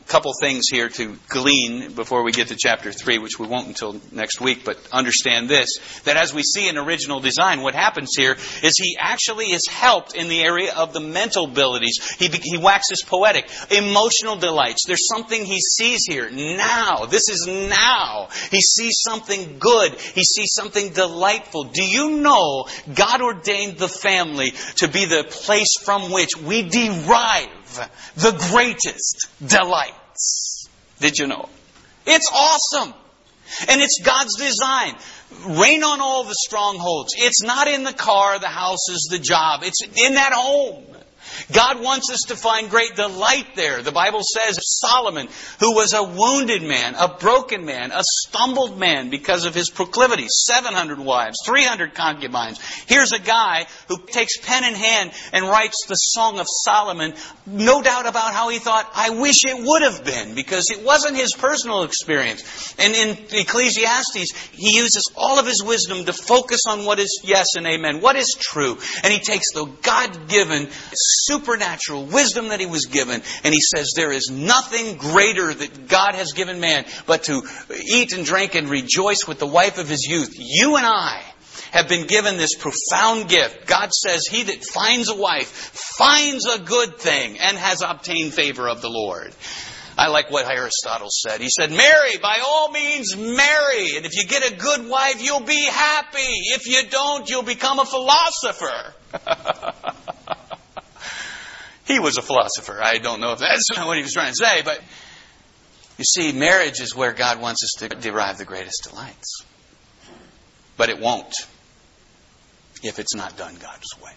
couple things here to glean before we get to chapter three, which we won't until next week, but understand this, that as we see in original design, what happens here is he actually is helped in the area of the mental abilities. He, he waxes poetic. Emotional delights. There's something he sees here now. This is now. He sees something good. He sees something delightful. Do you know God ordained the family to be the place from which we derive the greatest delights? Did you know? It's awesome. And it's God's design. Reign on all the strongholds. It's not in the car, the houses, the job. It's in that home. God wants us to find great delight there. The Bible says Solomon, who was a wounded man, a broken man, a stumbled man because of his proclivities, seven hundred wives, three hundred concubines. Here's a guy who takes pen in hand and writes the Song of Solomon, no doubt about how he thought, I wish it would have been, because it wasn't his personal experience. And in Ecclesiastes, he uses all of his wisdom to focus on what is yes and amen, what is true. And he takes the God-given supernatural wisdom that he was given, and he says there is nothing greater that God has given man but to eat and drink and rejoice with the wife of his youth. You and I have been given this profound gift. God says he that finds a wife finds a good thing and has obtained favor of the Lord. I like what Aristotle said. He said, marry, by all means marry. And if you get a good wife, you'll be happy. If you don't, you'll become a philosopher. He was a philosopher. I don't know if that's what he was trying to say, but you see, marriage is where God wants us to derive the greatest delights. But it won't if it's not done God's way.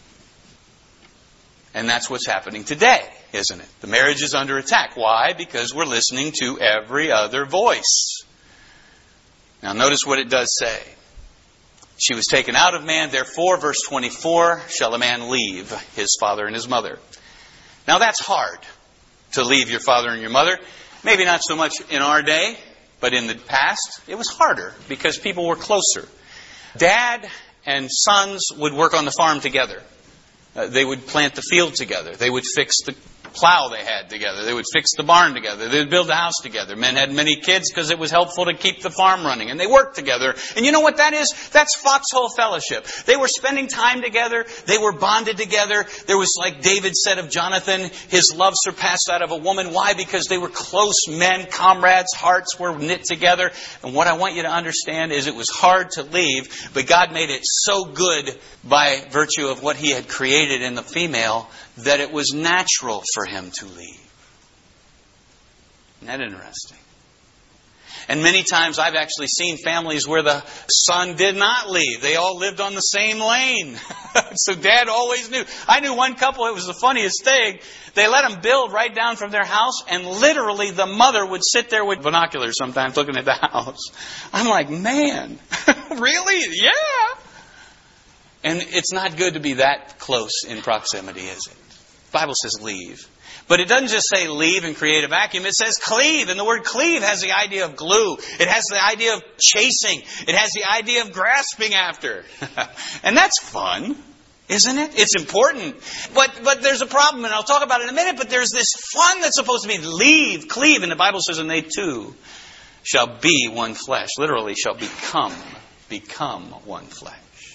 And that's what's happening today, isn't it? The marriage is under attack. Why? Because we're listening to every other voice. Now notice what it does say. She was taken out of man, therefore, verse twenty-four, shall a man leave his father and his mother. Now that's hard, to leave your father and your mother. Maybe not so much in our day, but in the past, it was harder because people were closer. Dad and sons would work on the farm together. Uh, they would plant the field together. They would fix the plow they had together. They would fix the barn together. They would build a house together. Men had many kids because it was helpful to keep the farm running. And they worked together. And you know what that is? That's foxhole fellowship. They were spending time together. They were bonded together. There was, like David said of Jonathan, his love surpassed that of a woman. Why? Because they were close men, comrades, hearts were knit together. And what I want you to understand is it was hard to leave, but God made it so good by virtue of what He had created in the female that it was natural for him to leave. Isn't that interesting? And many times I've actually seen families where the son did not leave. They all lived on the same lane. So dad always knew. I knew one couple, it was the funniest thing. They let them build right down from their house, and literally the mother would sit there with binoculars sometimes looking at the house. I'm like, man, really? Yeah. And it's not good to be that close in proximity, is it? The Bible says leave. But it doesn't just say leave and create a vacuum. It says cleave. And the word cleave has the idea of glue. It has the idea of chasing. It has the idea of grasping after. And that's fun, isn't it? It's important. But but there's a problem, and I'll talk about it in a minute. But there's this fun that's supposed to be leave, cleave. And the Bible says, and they two shall be one flesh. Literally, shall become, become one flesh.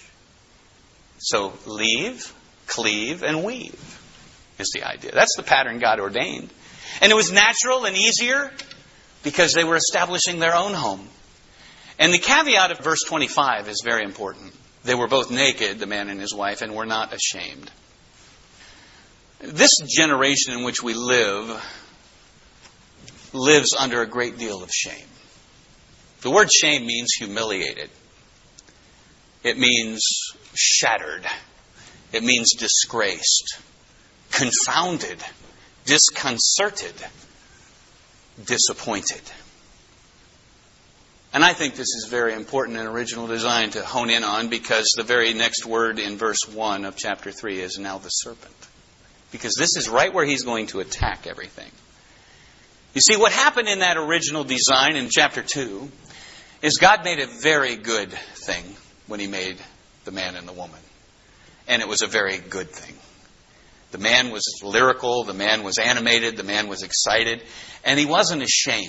So leave, cleave, and weave is the idea. That's the pattern God ordained. And it was natural and easier because they were establishing their own home. And the caveat of verse twenty-five is very important. They were both naked, the man and his wife, and were not ashamed. This generation in which we live lives under a great deal of shame. The word shame means humiliated. It means shattered. It means disgraced, confounded, disconcerted, disappointed. And I think this is very important in original design to hone in on, because the very next word in verse one of chapter three is now the serpent. Because this is right where he's going to attack everything. You see, what happened in that original design in chapter two is God made a very good thing when He made the man and the woman. And it was a very good thing. The man was lyrical, the man was animated, the man was excited, and he wasn't ashamed.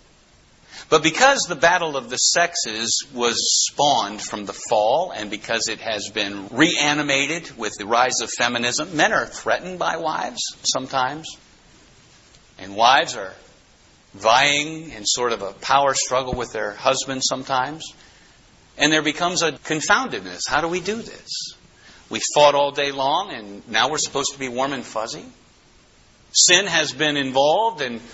But because the battle of the sexes was spawned from the fall, and because it has been reanimated with the rise of feminism, men are threatened by wives sometimes. And wives are vying in sort of a power struggle with their husbands sometimes. And there becomes a confoundedness. How do we do this? We fought all day long, and now we're supposed to be warm and fuzzy. Sin has been involved, and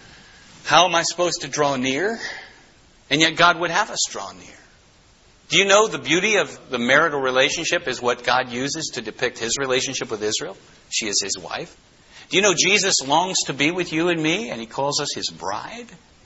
how am I supposed to draw near? And yet God would have us draw near. Do you know the beauty of the marital relationship is what God uses to depict His relationship with Israel? She is His wife. Do you know Jesus longs to be with you and me, and He calls us His bride?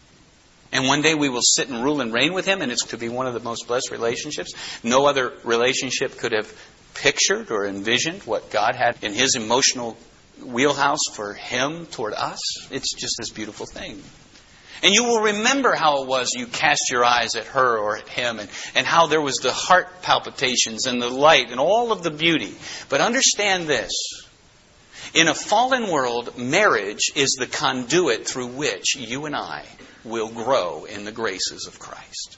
And one day we will sit and rule and reign with Him, and it's to be one of the most blessed relationships. No other relationship could have pictured or envisioned what God had in His emotional wheelhouse for Him toward us. It's just this beautiful thing. And you will remember how it was you cast your eyes at her or at him, and, and how there was the heart palpitations and the light and all of the beauty. But understand this. In a fallen world, marriage is the conduit through which you and I will grow in the graces of Christ.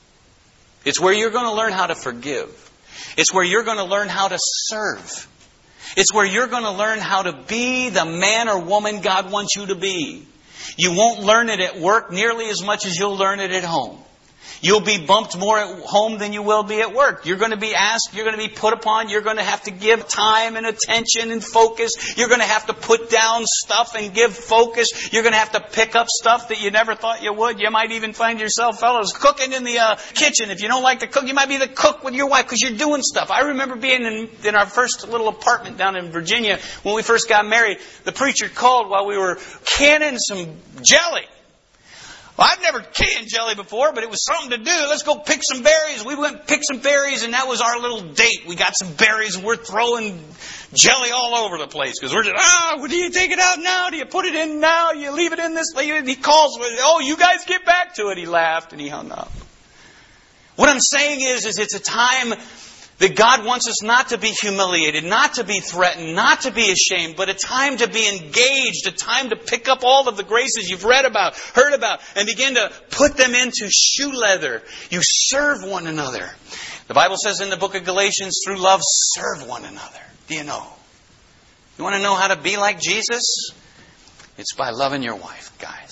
It's where you're going to learn how to forgive. It's where you're going to learn how to serve. It's where you're going to learn how to be the man or woman God wants you to be. You won't learn it at work nearly as much as you'll learn it at home. You'll be bumped more at home than you will be at work. You're going to be asked, you're going to be put upon, you're going to have to give time and attention and focus. You're going to have to put down stuff and give focus. You're going to have to pick up stuff that you never thought you would. You might even find yourself, fellows, cooking in the uh, kitchen. If you don't like to cook, you might be the cook with your wife because you're doing stuff. I remember being in, in our first little apartment down in Virginia when we first got married. The preacher called while we were canning some jelly. Well, I've never canned jelly before, but it was something to do. Let's go pick some berries. We went and picked some berries, and that was our little date. We got some berries, and we're throwing jelly all over the place because we're just, ah, well, do you take it out now? Do you put it in now? You leave it in this? He calls, oh, you guys get back to it. He laughed, and he hung up. What I'm saying is, is it's a time that God wants us not to be humiliated, not to be threatened, not to be ashamed, but a time to be engaged, a time to pick up all of the graces you've read about, heard about, and begin to put them into shoe leather. You serve one another. The Bible says in the book of Galatians, through love, serve one another. Do you know? You want to know how to be like Jesus? It's by loving your wife, guys.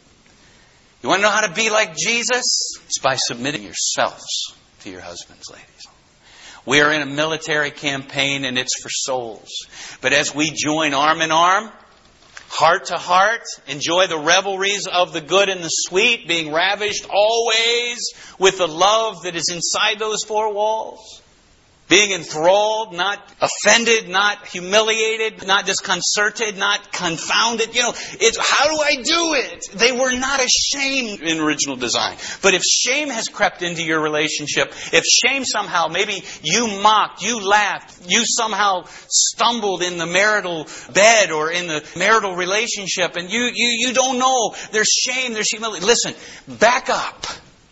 You want to know how to be like Jesus? It's by submitting yourselves to your husbands, ladies. We are in a military campaign, and it's for souls. But as we join arm in arm, heart to heart, enjoy the revelries of the good and the sweet, being ravished always with the love that is inside those four walls, being enthralled, not offended, not humiliated, not disconcerted, not confounded. You know, it's how do I do it? They were not ashamed in original design. But if shame has crept into your relationship, if shame somehow, maybe you mocked, you laughed, you somehow stumbled in the marital bed or in the marital relationship, and you, you, you don't know, there's shame, there's humility. Listen, back up.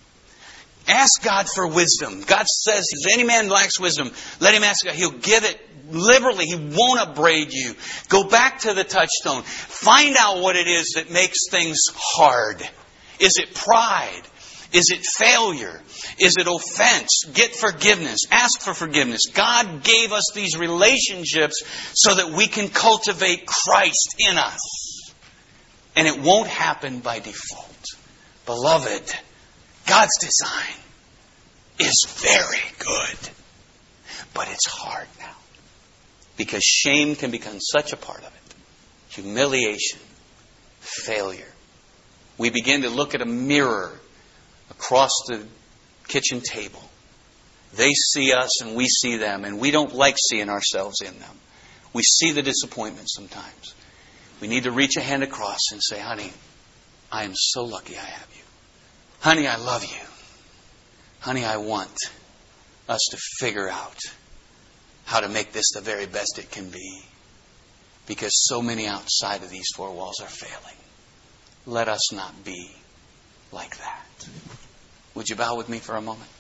Ask God for wisdom. God says, if any man lacks wisdom, let him ask God. He'll give it liberally. He won't upbraid you. Go back to the touchstone. Find out what it is that makes things hard. Is it pride? Is it failure? Is it offense? Get forgiveness. Ask for forgiveness. God gave us these relationships so that we can cultivate Christ in us. And it won't happen by default. Beloved, God's design is very good. But it's hard now. Because shame can become such a part of it. Humiliation. Failure. We begin to look at a mirror across the kitchen table. They see us and we see them. And we don't like seeing ourselves in them. We see the disappointment sometimes. We need to reach a hand across and say, honey, I am so lucky I have you. Honey, I love you. Honey, I want us to figure out how to make this the very best it can be. Because so many outside of these four walls are failing. Let us not be like that. Would you bow with me for a moment?